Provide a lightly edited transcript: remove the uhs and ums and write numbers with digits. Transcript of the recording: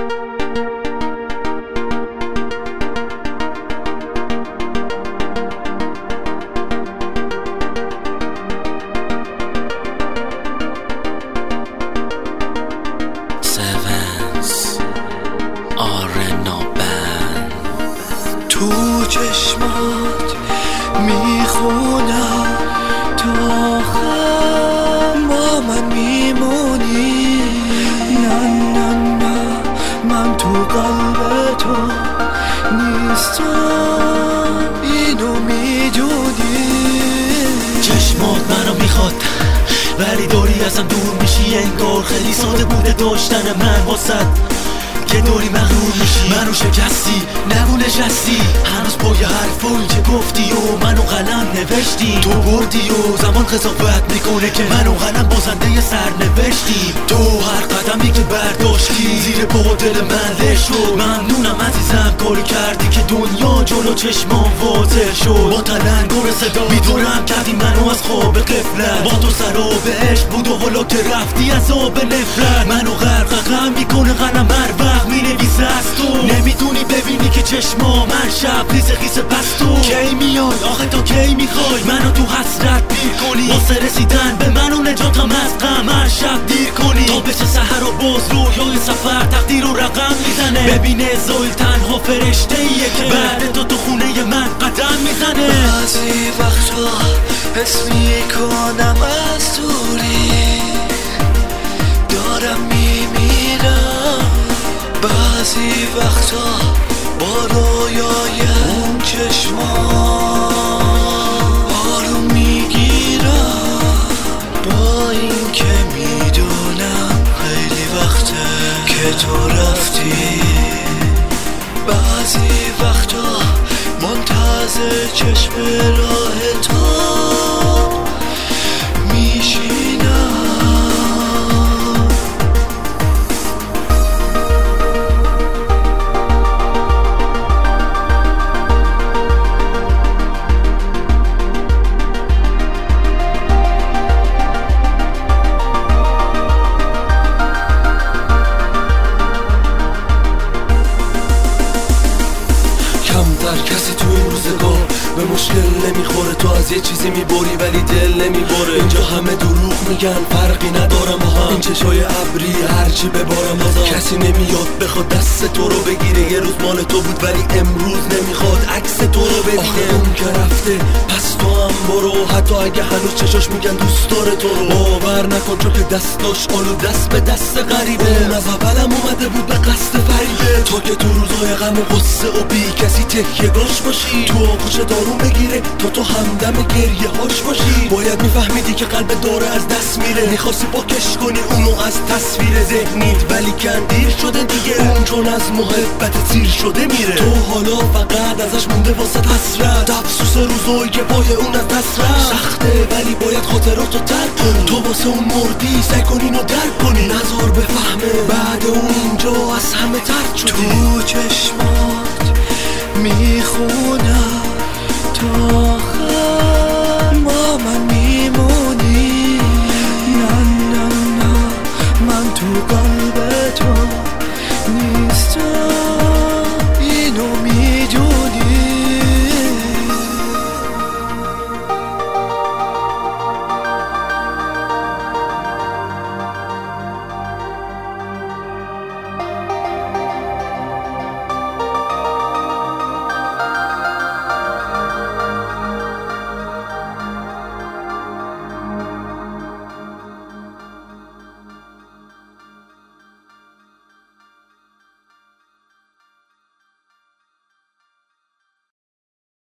تو چشمات میخونم تا آخر با من میمونی. نه نه نه من تو قلب تو نیستم، اینو میدونی. چشمات منو میخواد ولی داری ازم دور میشی، انگار خیلی ساده بوده داشتن من واسد که داری مغرور میشی. منو شکستی نگو نشستی، هنوز پای حرفایی که گفتی و منو قلم نوشتی. تو بردی و زمان قضاوت میکنه که منو قلم بازنده سر نوشتی. تو هر قدمی که برداشتی زیر پا دل من له شد. ممنونم عزیزم کاری کردی که دنیا جلو چشمام واضح شد. با تلنگر صدا میدونم کردی منو از خواب غفلت، با تو سر و بهشت بود و حالا که رفتی از آب نفرت. منو غرق غم میکنه قلم هر وقت مینویسه از تو. نمیدونی ببینی که چشمام من شب ریز خیز پس تو کی میای آخه تا کی میخوای منو تو حسرت پیر کنی، واسه رسیدن به منو نجاتم از غم هر شب دیر کنی. تا بشه سحر و باز رویای سفر تقدیر و رقم میزنه. ببینه زویل تنها فرشته ایه که بعد تو خونه من قدم میزنه. بعضی وقتا حس میکنم از دوری دارم میمیرم. بعضی وقتا با رویای اون چشمان آروم میگیرم، با این که میدونم خیلی وقته که تو رفتی. بعضی وقتا منتظر چشم راه تو میشینم. کمتر کسی تو این روزگار به مشکل نمیخوره، تو از یه چیزی میبری ولی دل نمیبره. اینجا همه دروغ میگن فرقی ندارم با هم، این چشای ابری هرچی ببارم بازم. کسی نمیاد بخواد دست تو رو بگیره، یه روز مال تو بود ولی امروز نمیخواد عکس تو رو ببینه. اون که رفته پس تو هم برو، حتی اگه هنوز چشاش میگن دوست داره تو رو. باور نکن چون که دستاش آلو دست به دست غریبه. اون از اولم اومده بود به قصد فریبه. تو که تو روزای غم و غصه و بی کسی تکیه گاش باشی، تو آغوش دارون بگیره تا تو همدم گریه هاش باشی. باید میفهمیدی که قلب داره از دست میره، میخواستی پاکش کنی اونو از تصویر ذهنیت ولی کندیر شده دیگه. اون چون از محبت سیر شده میره، تو حالا فقط ازش مونده واسه حسرت. افسوس روزایی که پای اون از دست رفت سخته ولی باید خاطراتو ترک کنی. تو واسه اون مردی سعی کن اینو درک کنی، نذار بفهمه بعد اون اینجا از همه ترک شدی.